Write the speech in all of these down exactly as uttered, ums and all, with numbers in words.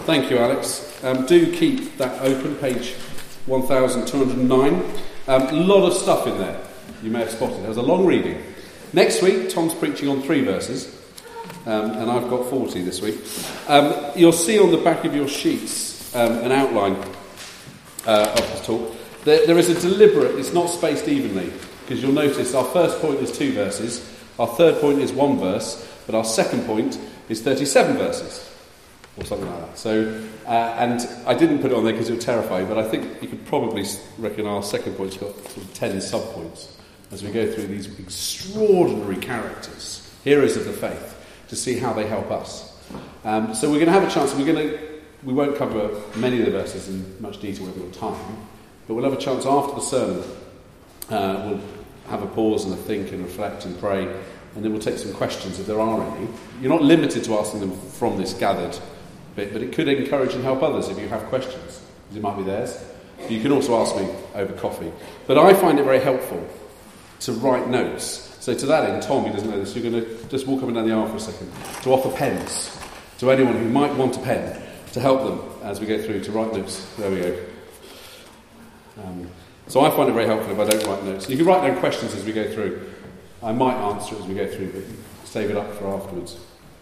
Thank you, Alex. Um, do keep that open, page one thousand two hundred nine. Um, a lot of stuff in there, you may have spotted. There's a long reading. Next week, Tom's preaching on three verses, um, and I've got forty this week. Um, you'll see on the back of your sheets um, an outline uh, of the talk. There, there is a deliberate, it's not spaced evenly, because you'll notice our first point is two verses, our third point is one verse, but our second point is thirty-seven verses. Or something like that. So, uh, and I didn't put it on there because it would terrify you, but I think you could probably reckon our second point's got sort of ten sub-points as we go through these extraordinary characters, heroes of the faith, to see how they help us. Um, so we're going to have a chance, we're going to, we won't cover many of the verses in much detail, we haven't got time, but we'll have a chance after the sermon, uh, we'll have a pause and a think and reflect and pray, and then we'll take some questions if there are any. You're not limited to asking them from this gathered bit, but it could encourage and help others if you have questions, because it might be theirs. You can also ask me over coffee. But I find it very helpful to write notes. So to that end, Tom, who doesn't know this, you're going to just walk up and down the aisle for a second to offer pens to anyone who might want a pen to help them as we go through to write notes. There we go. Um, so I find it very helpful if I don't write notes. You can write down questions as we go through. I might answer it as we go through, but save it up for afterwards.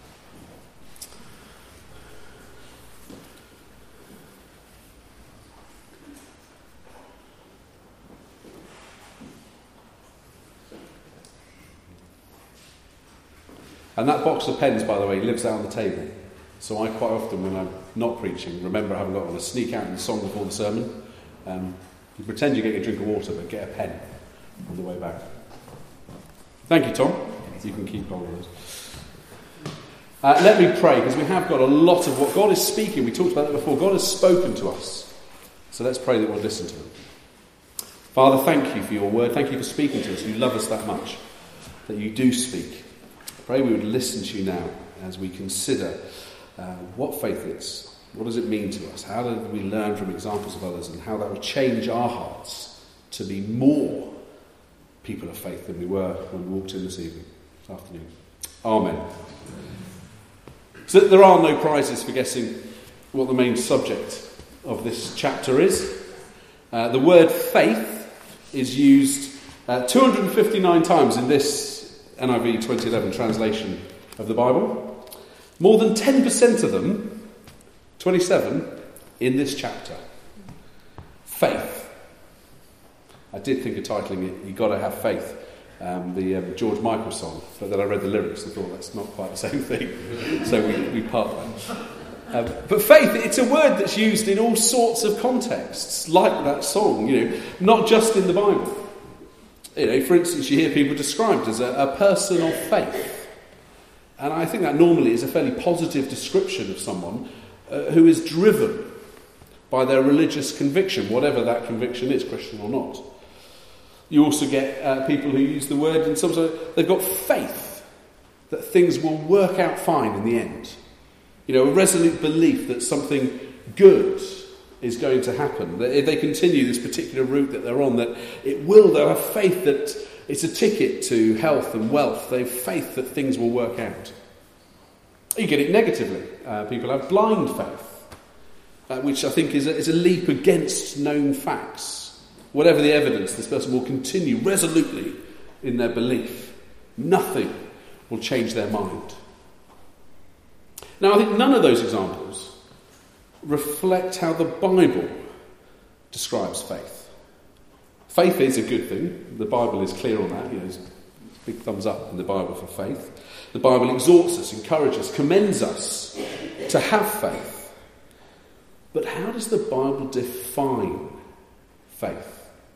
And that box of pens, by the way, lives out on the table. So I quite often, when I'm not preaching, remember I haven't got one, to sneak out in the song before the sermon. Um, you pretend you get a drink of water, but get a pen on the way back. Thank you, Tom. You can keep hold of those. Uh, let me pray, because we have got a lot of what God is speaking. We talked about that before. God has spoken to us. So let's pray that we'll listen to him. Father, thank you for your word. Thank you for speaking to us. You love us that much, that you do speak. I pray we would listen to you now as we consider uh, what faith is. What does it mean to us? How do we learn from examples of others, and how that would change our hearts to be more people of faith than we were when we walked in this evening, this afternoon. Amen. So there are no prizes for guessing what the main subject of this chapter is. Uh, the word faith is used uh, two hundred fifty-nine times in this N I V twenty eleven translation of the Bible. More than ten percent of them, twenty-seven, in this chapter. Faith. I did think of titling it, "You Gotta Have Faith," um, the um, George Michael song, but then I read the lyrics and thought that's not quite the same thing, so we, we parked that. Um, but faith, it's a word that's used in all sorts of contexts, like that song, you know, not just in the Bible. You know, for instance, you hear people described as a, a person of faith, and I think that normally is a fairly positive description of someone uh, who is driven by their religious conviction, whatever that conviction is, Christian or not. You also get uh, people who use the word, and sometimes they've got faith that things will work out fine in the end. You know, a resolute belief that something good is going to happen. That if they continue this particular route that they're on, that it will, they'll have faith that it's a ticket to health and wealth. They have faith that things will work out. You get it negatively. Uh, people have blind faith, uh, which I think is a, is a leap against known facts. Whatever the evidence, this person will continue resolutely in their belief. Nothing will change their mind. Now, I think none of those examples reflect how the Bible describes faith. Faith is a good thing. The Bible is clear on that. You know, there's a big thumbs up in the Bible for faith. The Bible exhorts us, encourages us, commends us to have faith. But how does the Bible define faith?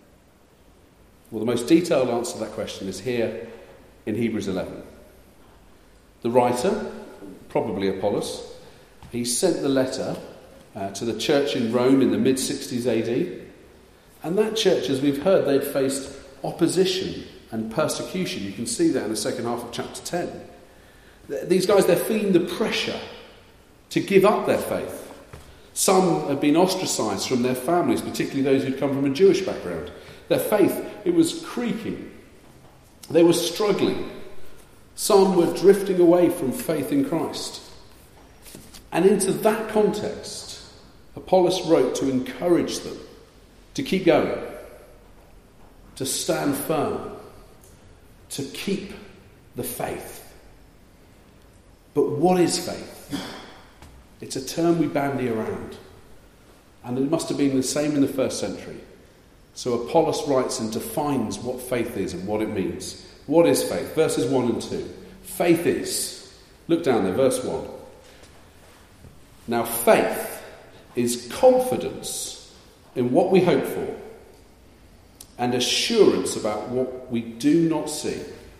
Well, the most detailed answer to that question is here in Hebrews eleven. The writer, probably Apollos, he sent the letter uh, to the church in Rome in the mid-sixties A D. And that church, as we've heard, they'd faced opposition and persecution. You can see that in the second half of chapter ten. These guys, they're feeling the pressure to give up their faith. Some have been ostracised from their families, particularly those who'd come from a Jewish background. Their faith, it was creaking. They were struggling. Some were drifting away from faith in Christ. And into that context, Apollos wrote to encourage them to keep going, to stand firm, to keep the faith. But what is faith? It's a term we bandy around. And it must have been the same in the first century. So Apollos writes and defines what faith is and what it means. What is faith? Verses one and two. Faith is, look down there, verse one. Now faith is confidence in what we hope for and assurance about what we do not see.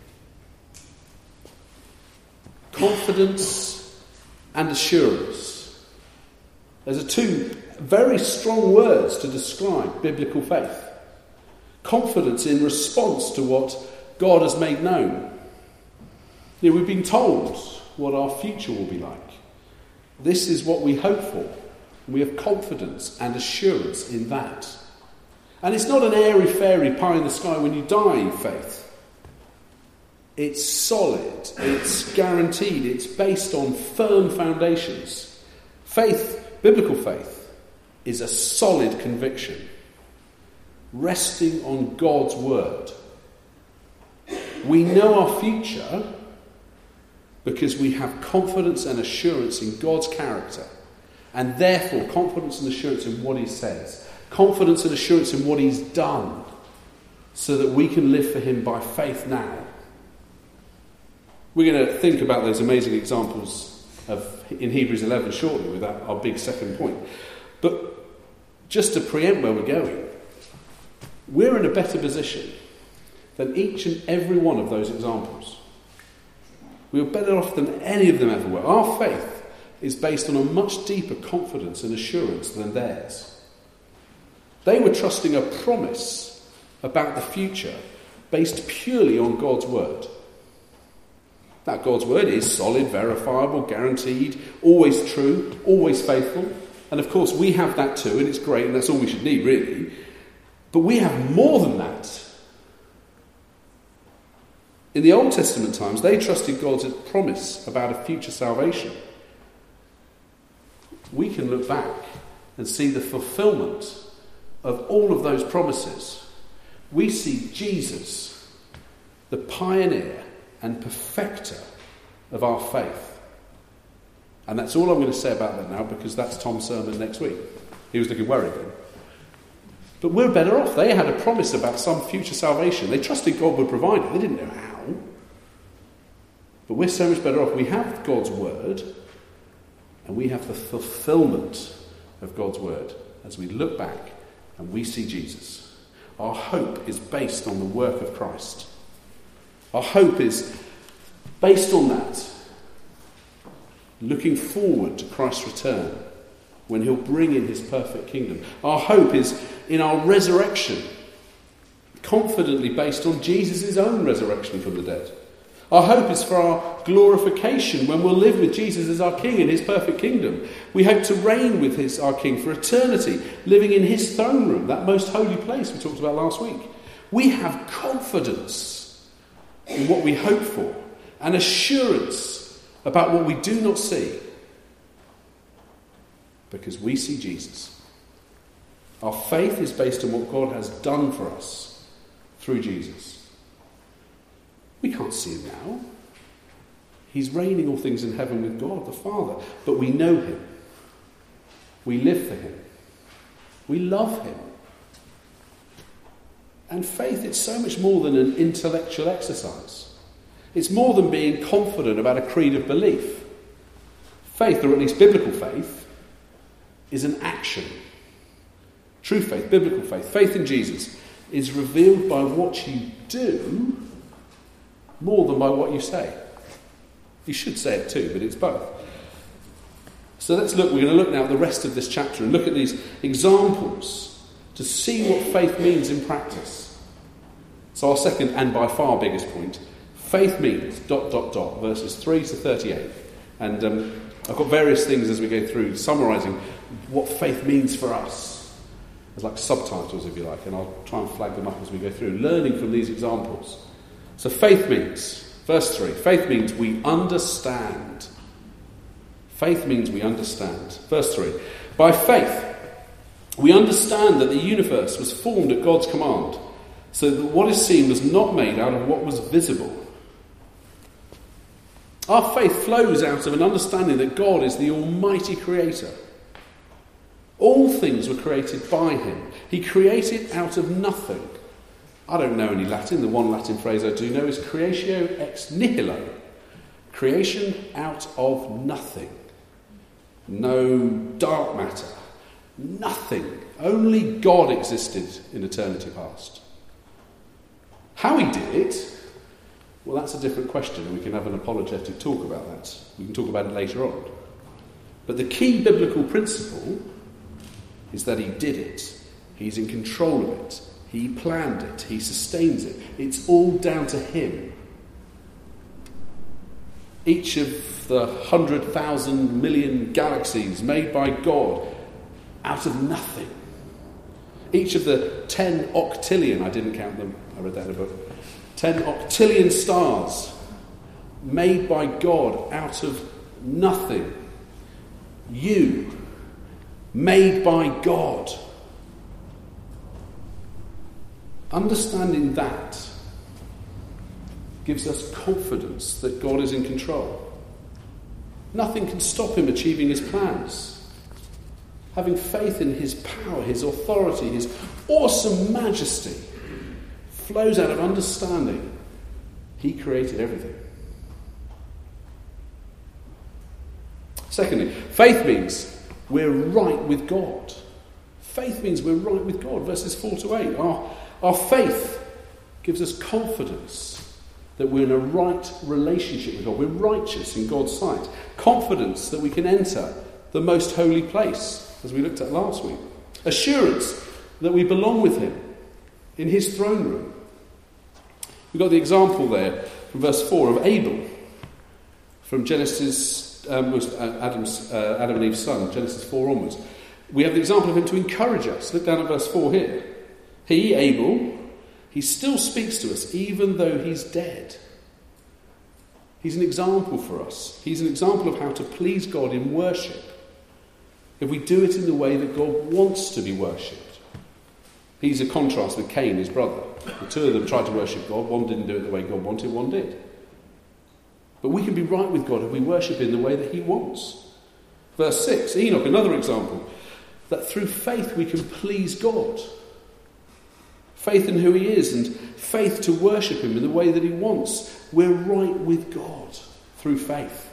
Confidence and assurance. Those are two very strong words to describe biblical faith. Confidence in response to what God has made known. You know, we've been told what our future will be like. This is what we hope for. We have confidence and assurance in that. And it's not an airy-fairy pie in the sky when you die faith. It's solid, it's guaranteed, it's based on firm foundations. Faith, biblical faith, is a solid conviction, resting on God's word. We know our future because we have confidence and assurance in God's character, and therefore confidence and assurance in what he says, confidence and assurance in what he's done, so that we can live for him by faith now. We're going to think about those amazing examples of in Hebrews eleven shortly with our, our big second point. But just to preempt where we're going, we're in a better position than each and every one of those examples. We are better off than any of them ever were. Our faith is based on a much deeper confidence and assurance than theirs. They were trusting a promise about the future based purely on God's word. Now, God's word is solid, verifiable, guaranteed, always true, always faithful. And of course, we have that too, and it's great, and that's all we should need, really. But we have more than that. In the Old Testament times, they trusted God's promise about a future salvation. We can look back and see the fulfillment of all of those promises. We see Jesus, the pioneer and perfecter of our faith. And that's all I'm going to say about that now, because that's Tom's sermon next week. He was looking worried then. But we're better off. They had a promise about some future salvation. They trusted God would provide it. They didn't know how. But we're so much better off. We have God's word, and we have the fulfillment of God's word as we look back and we see Jesus. Our hope is based on the work of Christ. Our hope is based on that, looking forward to Christ's return when he'll bring in his perfect kingdom. Our hope is in our resurrection, confidently based on Jesus' own resurrection from the dead. Our hope is for our glorification when we'll live with Jesus as our King in his perfect kingdom. We hope to reign with his, our King for eternity, living in his throne room, that most holy place we talked about last week. We have confidence in what we hope for, and assurance about what we do not see, because we see Jesus. Our faith is based on what God has done for us through Jesus. We can't see him now. He's reigning all things in heaven with God the Father, but we know him. We live for him. We love him. And faith, it's so much more than an intellectual exercise. It's more than being confident about a creed of belief. Faith, or at least biblical faith, is an action. True faith, biblical faith, faith in Jesus, is revealed by what you do more than by what you say. You should say it too, but it's both. So let's look, we're going to look now at the rest of this chapter and look at these examples to see what faith means in practice. So our second and by far biggest point, faith means dot dot dot, verses three to thirty-eight. And um, I've got various things as we go through summarising what faith means for us. There's like subtitles, if you like, and I'll try and flag them up as we go through, learning from these examples. So faith means, verse three, faith means we understand. Faith means we understand. Verse three. By faith, we understand that the universe was formed at God's command, so that what is seen was not made out of what was visible. Our faith flows out of an understanding that God is the almighty creator. All things were created by him. He created out of nothing. I don't know any Latin. The one Latin phrase I do know is creatio ex nihilo. Creation out of nothing. No dark matter. Nothing. Only God existed in eternity past. How he did it, well, that's a different question. We can have an apologetic talk about that. We can talk about it later on. But the key biblical principle is that he did it. He's in control of it. He planned it. He sustains it. It's all down to him. Each of the hundred thousand million galaxies made by God out of nothing. Each of the ten octillion, I didn't count them, I read that in a book, ten octillion stars made by God out of nothing. You, made by God. Understanding that gives us confidence that God is in control. Nothing can stop him achieving his plans. Having faith in his power, his authority, his awesome majesty flows out of understanding he created everything. Secondly, faith means we're right with God. Faith means we're right with God. Verses four to eight. Our, our faith gives us confidence that we're in a right relationship with God. We're righteous in God's sight. Confidence that we can enter the most holy place, as we looked at last week. Assurance that we belong with him in his throne room. We've got the example there from verse four of Abel, from Genesis, um, was Adam's, uh, Adam and Eve's son, Genesis four onwards. We have the example of him to encourage us. Look down at verse four here. He, Abel, he still speaks to us even though he's dead. He's an example for us. He's an example of how to please God in worship. If we do it in the way that God wants to be worshipped. He's a contrast with Cain, his brother. The two of them tried to worship God. One didn't do it the way God wanted, one did. But we can be right with God if we worship in the way that he wants. Verse six, Enoch, another example. That through faith we can please God. Faith in who he is and faith to worship him in the way that he wants. We're right with God through faith.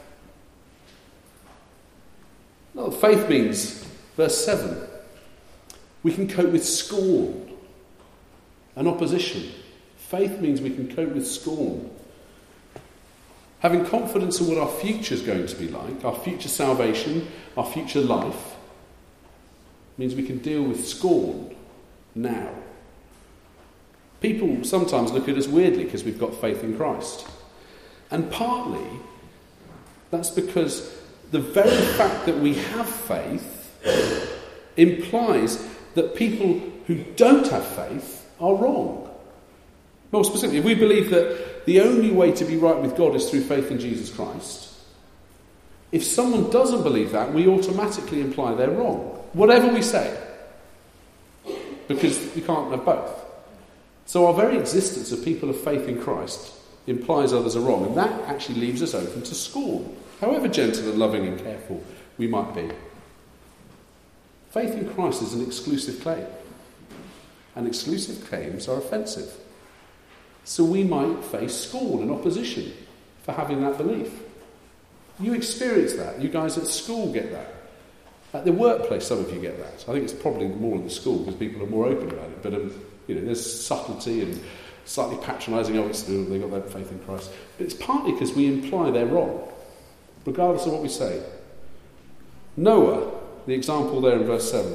No, faith means, verse seven, we can cope with scorn and opposition. Faith means we can cope with scorn. Having confidence in what our future is going to be like, our future salvation, our future life, means we can deal with scorn now. People sometimes look at us weirdly because we've got faith in Christ. And partly that's because the very fact that we have faith implies that people who don't have faith are wrong. More specifically, if we believe that the only way to be right with God is through faith in Jesus Christ, if someone doesn't believe that, we automatically imply they're wrong. Whatever we say. Because we can't have both. So our very existence of people of faith in Christ implies others are wrong, and that actually leaves us open to scorn, however gentle and loving and careful we might be. Faith in Christ is an exclusive claim, and exclusive claims are offensive. So we might face scorn and opposition for having that belief. You experience that. You guys at school get that. At the workplace, some of you get that. I think it's probably more in the school because people are more open about it. But um, you know, there's subtlety and slightly patronising. Oh, it's they've got their faith in Christ. But it's partly because we imply they're wrong, regardless of what we say. Noah, the example there in verse seven.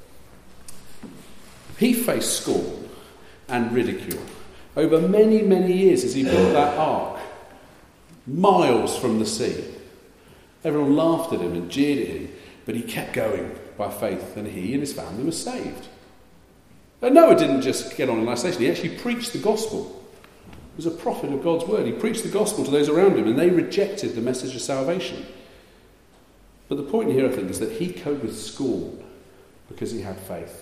He faced scorn and ridicule over many, many years as he built that ark, miles from the sea. Everyone laughed at him and jeered at him, but he kept going by faith, and he and his family were saved. And Noah didn't just get on in isolation, he actually preached the gospel. He was a prophet of God's word. He preached the gospel to those around him, and they rejected the message of salvation. But the point here, I think, is that he coped with scorn because he had faith.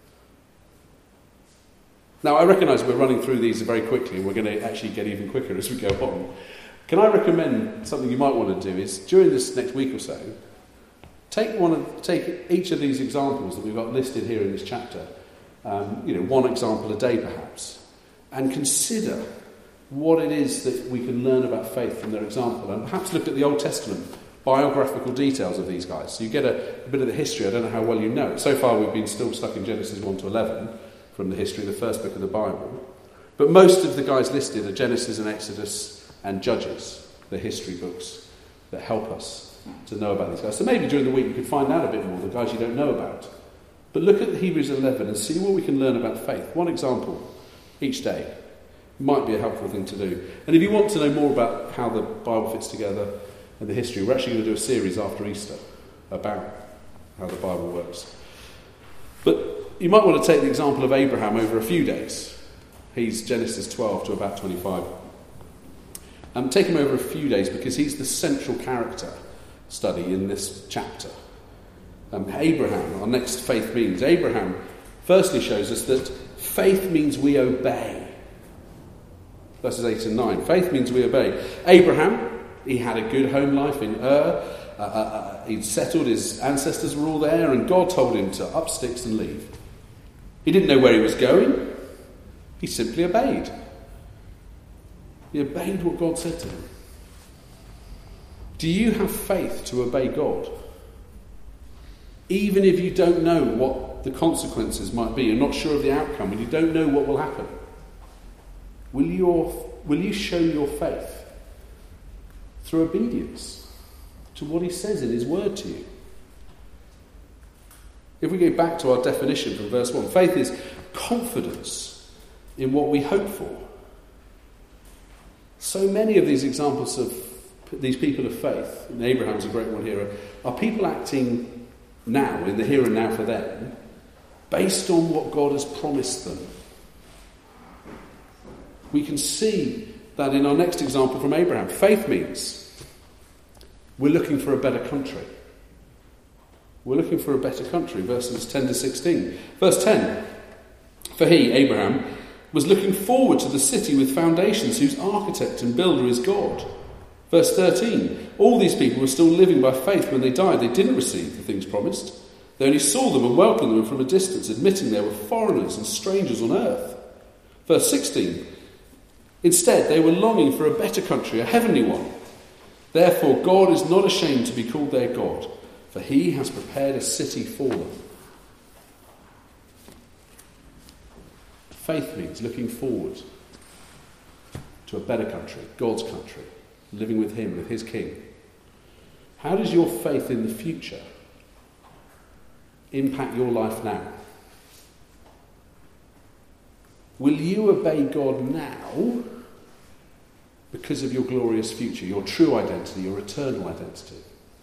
Now, I recognise we're running through these very quickly, and we're going to actually get even quicker as we go on. Can I recommend something you might want to do is, during this next week or so, take one of, take each of these examples that we've got listed here in this chapter, um, you know, one example a day perhaps, and consider what it is that we can learn about faith from their example, and perhaps look at the Old Testament biographical details of these guys. So you get a, a bit of the history. I don't know how well you know it. So far we've been still stuck in Genesis one to eleven, from the history, the first book of the Bible. But most of the guys listed are Genesis and Exodus and Judges, the history books that help us to know about these guys. So maybe during the week you could find out a bit more, the guys you don't know about. But look at Hebrews eleven and see what we can learn about faith. One example each day might be a helpful thing to do. And if you want to know more about how the Bible fits together and the history, we're actually going to do a series after Easter about how the Bible works. But you might want to take the example of Abraham over a few days. He's Genesis twelve to about twenty-five. Um, take him over a few days because he's the central character study in this chapter. Um, Abraham, our next faith means. Abraham firstly shows us that faith means we obey. Verses eight and nine. Faith means we obey. Abraham, he had a good home life in Ur. Uh, uh, he'd settled, his ancestors were all there, and God told him to up sticks and leave. He didn't know where he was going. He simply obeyed. He obeyed what God said to him. Do you have faith to obey God? Even if you don't know what the consequences might be, you're not sure of the outcome, and you don't know what will happen. Will you, will you show your faith through obedience to what he says in his word to you? If we go back to our definition from verse one, faith is confidence in what we hope for. So many of these examples of these people of faith, and Abraham's a great one here, are people acting now, in the here and now for them, based on what God has promised them. We can see that in our next example from Abraham. Faith means we're looking for a better country. We're looking for a better country, verses ten to sixteen. Verse ten, for he, Abraham, was looking forward to the city with foundations, whose architect and builder is God. Verse thirteen, all these people were still living by faith when they died. They didn't receive the things promised. They only saw them and welcomed them from a distance, admitting they were foreigners and strangers on earth. Verse sixteen, instead they were longing for a better country, a heavenly one. Therefore God is not ashamed to be called their God, for he has prepared a city for them. Faith means looking forward to a better country, God's country, living with him, with his king. How does your faith in the future impact your life now? Will you obey God now because of your glorious future, your true identity, your eternal identity?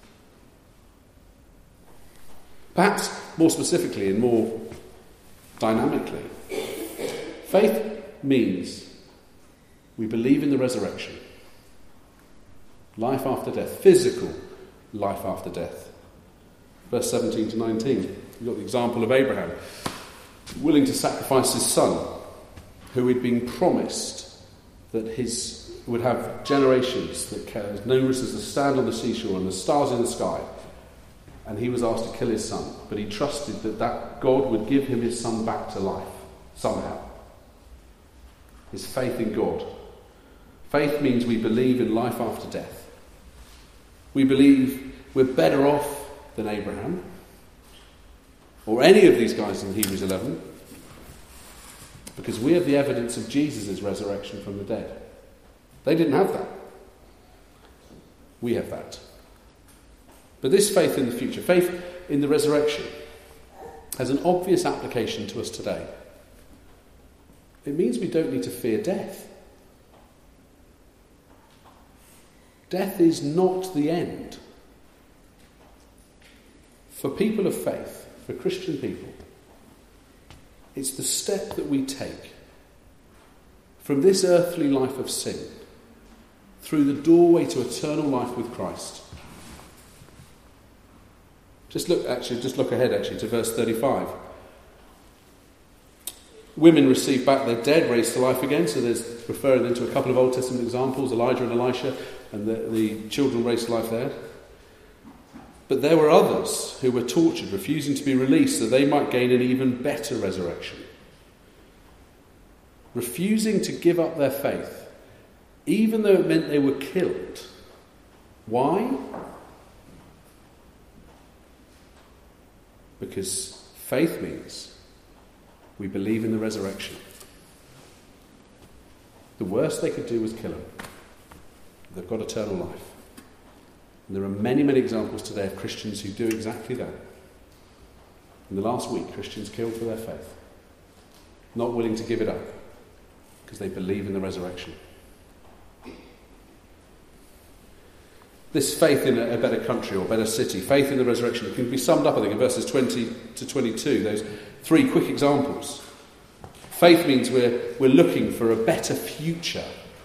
Perhaps more specifically and more dynamically, faith means we believe in the resurrection, life after death, physical life after death. Verse seventeen to nineteen, you've got the example of Abraham, willing to sacrifice his son, who had been promised that his would have generations that as numerous as the sand on the seashore and the stars in the sky. And he was asked to kill his son, but he trusted that, that God would give him his son back to life, somehow. His faith in God. Faith means we believe in life after death. We believe we're better off than Abraham, or any of these guys in Hebrews eleven, because we have the evidence of Jesus' resurrection from the dead. They didn't have that. We have that. But this faith in the future, faith in the resurrection, has an obvious application to us today. It means we don't need to fear death. Death is not the end. For people of faith, for Christian people, it's the step that we take from this earthly life of sin through the doorway to eternal life with Christ. Just look, actually, just look ahead, actually, to verse thirty-five. Women receive back their dead, raised to life again. So there's referring then to a couple of Old Testament examples, Elijah and Elisha, and the, the children raised to life there. But there were others who were tortured, refusing to be released, so they might gain an even better resurrection. Refusing to give up their faith, even though it meant they were killed. Why? Because faith means we believe in the resurrection. The worst they could do was kill him. They've got eternal life. And there are many, many examples today of Christians who do exactly that. In the last week, Christians killed for their faith, not willing to give it up, because they believe in the resurrection. This faith in a better country or better city, faith in the resurrection, can be summed up, I think, in verses twenty to twenty-two, those three quick examples. Faith means we're, we're looking for a better future.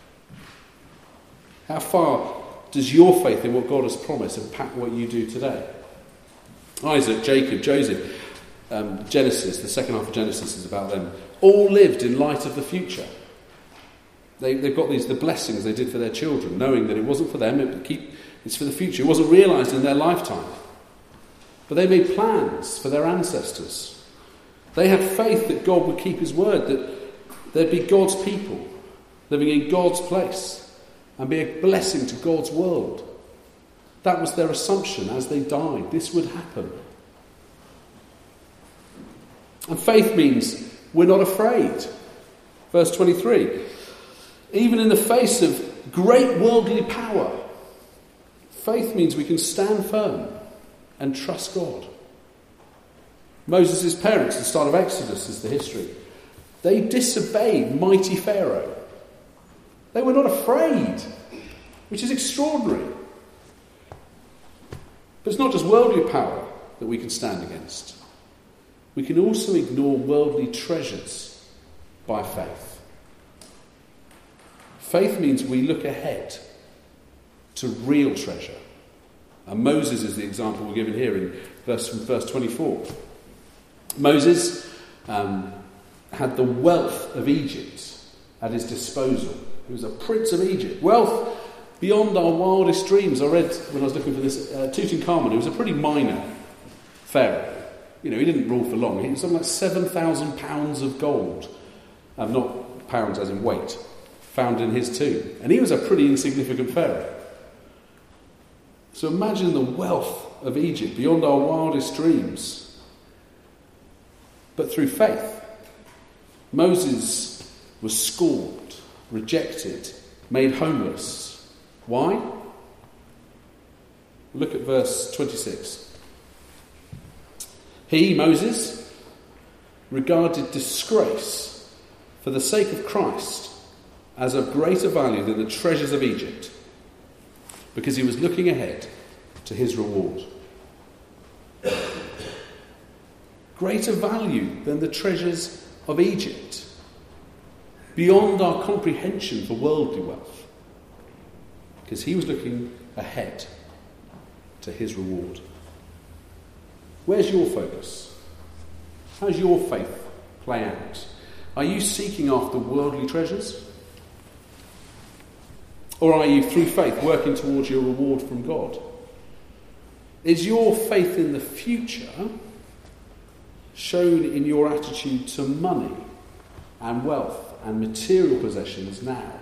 How far does your faith in what God has promised impact what you do today? Isaac, Jacob, Joseph, um, Genesis, the second half of Genesis is about them, all lived in light of the future. They, they've got these the blessings they did for their children, knowing that it wasn't for them, it would keep, it's for the future. It wasn't realised in their lifetime. But they made plans for their ancestors. They had faith that God would keep his word, that there'd be God's people living in God's place and be a blessing to God's world. That was their assumption as they died. This would happen. And faith means we're not afraid. Verse twenty-three. Even in the face of great worldly power, faith means we can stand firm and trust God. Moses' parents, the start of Exodus is the history. They disobeyed mighty Pharaoh. They were not afraid, which is extraordinary. But it's not just worldly power that we can stand against. We can also ignore worldly treasures by faith. Faith means we look ahead to real treasure. And Moses is the example we're given here in verse, from verse twenty-four. Moses um, had the wealth of Egypt at his disposal. He was a prince of Egypt. Wealth beyond our wildest dreams. I read when I was looking for this, uh, Tutankhamun, who was a pretty minor pharaoh. You know, he didn't rule for long. He was something like seven thousand pounds of gold. Um, not pounds as in weight. Found in his tomb. And he was a pretty insignificant pharaoh. So imagine the wealth of Egypt beyond our wildest dreams. But through faith, Moses was scorned, rejected, made homeless. Why? Look at verse twenty-six. He, Moses, regarded disgrace for the sake of Christ as of greater value than the treasures of Egypt, because he was looking ahead to his reward. Greater value than the treasures of Egypt, beyond our comprehension for worldly wealth, because he was looking ahead to his reward. Where's your focus? How's your faith play out? Are you seeking after worldly treasures? Or are you, through faith, working towards your reward from God? Is your faith in the future shown in your attitude to money and wealth and material possessions now?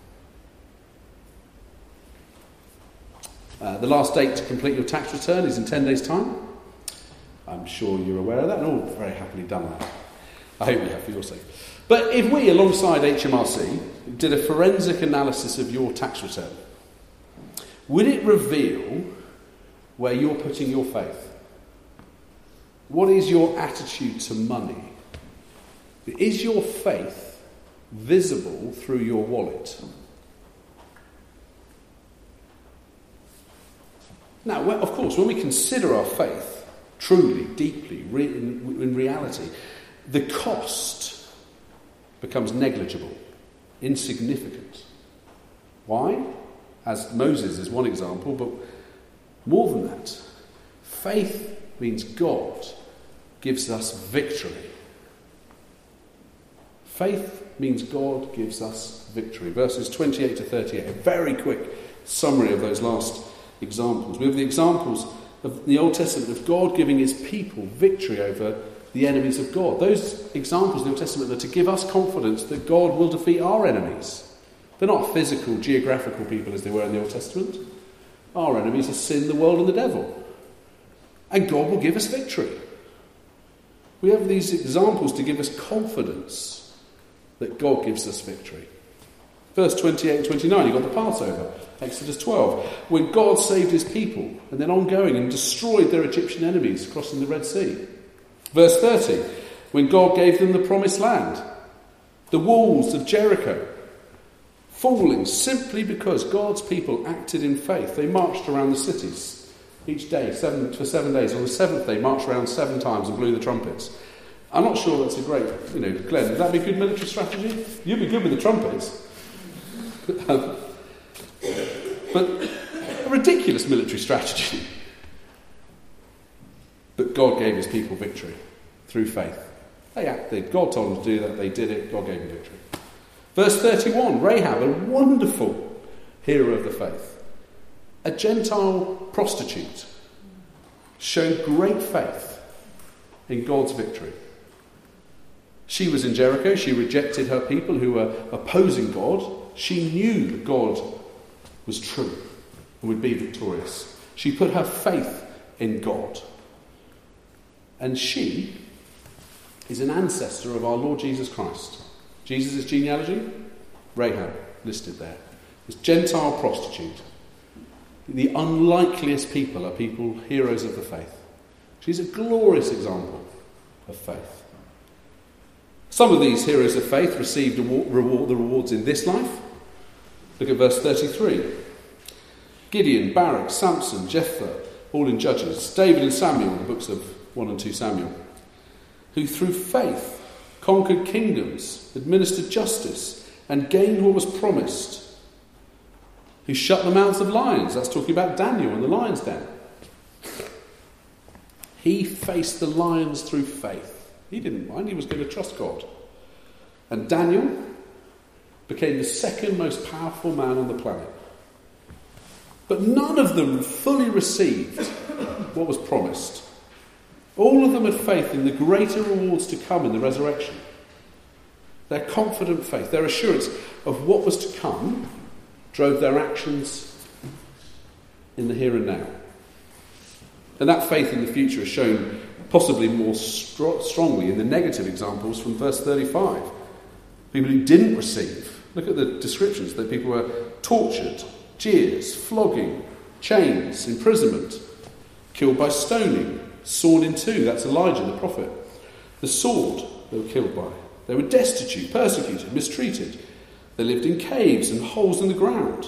Uh, the last date to complete your tax return is in ten days' time. I'm sure you're aware of that, and all very happily done that. I hope you have, for your sake. But if we, alongside H M R C, did a forensic analysis of your tax return, would it reveal where you're putting your faith? What is your attitude to money? Is your faith visible through your wallet? Now, of course, when we consider our faith truly, deeply, re- in, in reality, the cost becomes negligible, insignificant. Why? As Moses is one example, but more than that, faith means God gives us victory. Faith means God gives us victory. Verses twenty-eight to thirty-eight, a very quick summary of those last examples. We have the examples of the Old Testament of God giving his people victory over the enemies of God. Those examples in the Old Testament are to give us confidence that God will defeat our enemies. They're not physical, geographical people as they were in the Old Testament. Our enemies are sin, the world and the devil. And God will give us victory. We have these examples to give us confidence that God gives us victory. Verse twenty-eight and twenty-nine, you've got the Passover, Exodus twelve, when God saved his people and then ongoing and destroyed their Egyptian enemies crossing the Red Sea. Verse thirty, when God gave them the promised land, the walls of Jericho falling simply because God's people acted in faith. They marched around the cities each day seven, for seven days. On the seventh day, marched around seven times and blew the trumpets. I'm not sure that's a great, you know, Glenn, would that be a good military strategy? You'd be good with the trumpets. um, but a ridiculous military strategy. But God gave his people victory through faith. They acted. God told them to do that. They did it. God gave them victory. Verse thirty-one, Rahab, a wonderful hero of the faith. A Gentile prostitute showed great faith in God's victory. She was in Jericho. She rejected her people who were opposing God. She knew that God was true and would be victorious. She put her faith in God. And she is an ancestor of our Lord Jesus Christ. Jesus' genealogy, Rahab, listed there. This Gentile prostitute. The unlikeliest people are people, heroes of the faith. She's a glorious example of faith. Some of these heroes of faith received reward, the rewards in this life. Look at verse thirty-three. Gideon, Barak, Samson, Jephthah, all in Judges. David and Samuel, the books of one and two Samuel, who through faith conquered kingdoms, administered justice, and gained what was promised. Who shut the mouths of lions. That's talking about Daniel in the lion's den. He faced the lions through faith. He didn't mind, he was going to trust God. And Daniel became the second most powerful man on the planet. But none of them fully received what was promised. All of them had faith in the greater rewards to come in the resurrection. Their confident faith, their assurance of what was to come, drove their actions in the here and now. And that faith in the future is shown possibly more stro- strongly in the negative examples from verse thirty-five. People who didn't receive. Look at the descriptions. That people were tortured, jeers, flogging, chains, imprisonment, killed by stoning, sawn in two. That's Elijah the prophet. The sword they were killed by. They were destitute, persecuted, mistreated. They lived in caves and holes in the ground.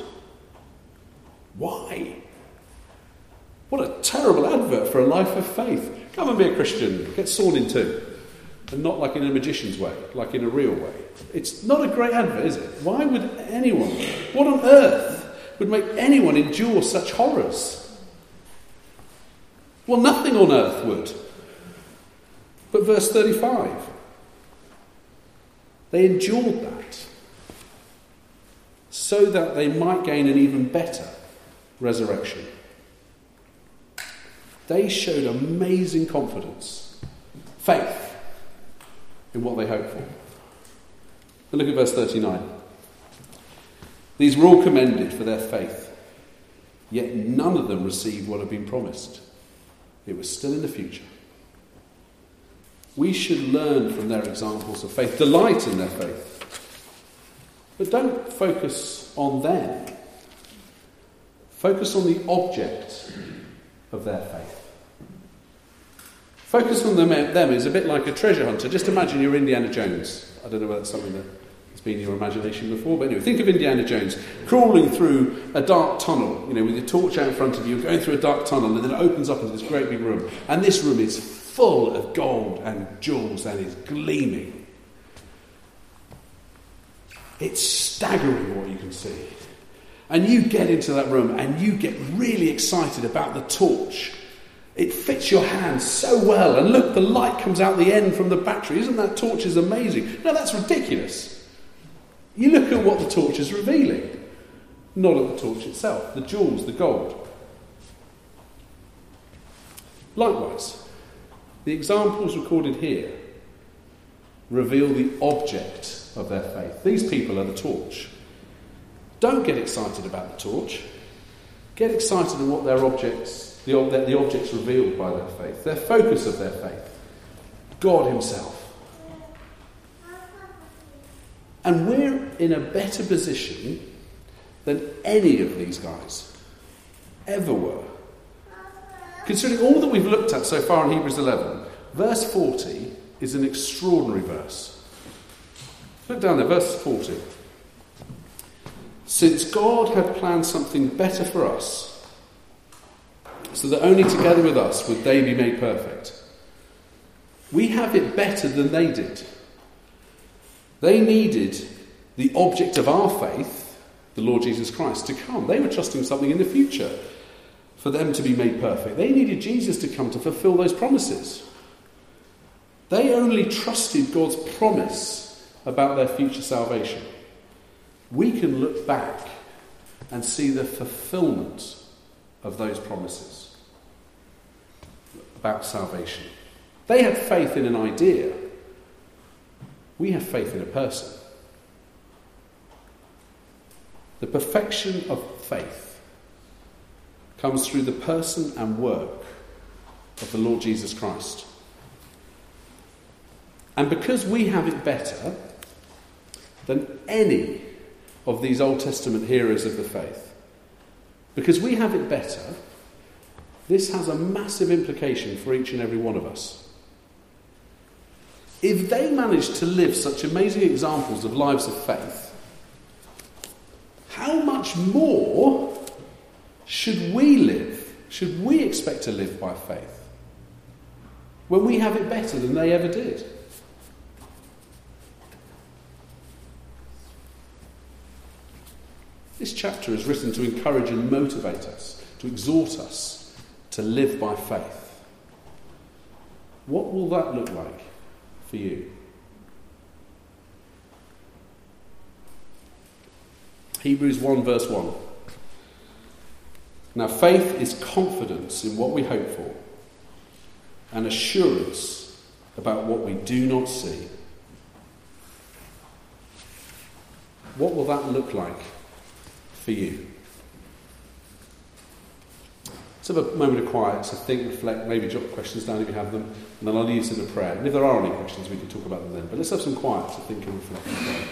Why? What a terrible advert for a life of faith. Come and be a Christian. Get sawn in two. And not like in a magician's way, like in a real way. It's not a great advert, is it? Why would anyone, what on earth would make anyone endure such horrors? Well, nothing on earth would. But verse thirty-five. They endured that so that they might gain an even better resurrection. They showed amazing confidence, faith in what they hoped for. And look at verse thirty-nine. These were all commended for their faith, yet none of them received what had been promised. It was still in the future. We should learn from their examples of faith, delight in their faith. But don't focus on them. Focus on the object of their faith. Focus on them, them is a bit like a treasure hunter. Just imagine you're Indiana Jones. I don't know whether that's something that has been in your imagination before, but anyway, think of Indiana Jones crawling through a dark tunnel, you know, with your torch out in front of you, going through a dark tunnel, and then it opens up into this great big room. And this room is full of gold and jewels and is gleaming. It's staggering what you can see. And you get into that room and you get really excited about the torch It fits your hand so well, and look, the light comes out the end from the battery. Isn't that torch is amazing? No, that's ridiculous. You look at what the torch is revealing, not at the torch itself, the jewels, the gold. Likewise, the examples recorded here reveal the object of their faith. These people are the torch. Don't get excited about the torch. Get excited in what their objects, the, the objects revealed by their faith, their focus of their faith, God himself. And we're in a better position than any of these guys ever were. Considering all that we've looked at so far in Hebrews eleven, verse forty is an extraordinary verse. Look down there, verse forty. Since God had planned something better for us, so that only together with us would they be made perfect. We have it better than they did. They needed the object of our faith, the Lord Jesus Christ, to come. They were trusting something in the future for them to be made perfect. They needed Jesus to come to fulfill those promises. They only trusted God's promise about their future salvation. We can look back and see the fulfillment of those promises about salvation. They had faith in an idea. We have faith in a person. The perfection of faith comes through the person and work of the Lord Jesus Christ. And because we have it better than any of these Old Testament heroes of the faith, because we have it better, this has a massive implication for each and every one of us. If they managed to live such amazing examples of lives of faith, how much more should we live, should we expect to live by faith, when we have it better than they ever did? This chapter is written to encourage and motivate us, to exhort us to live by faith. What will that look like for you? Hebrews one verse one. Now faith is confidence in what we hope for and assurance about what we do not see. What will that look like for you? Let's have a moment of quiet to think, reflect, maybe jot questions down if you have them, and then I'll lead us in a prayer. And if there are any questions, we can talk about them then. But let's have some quiet to think and reflect.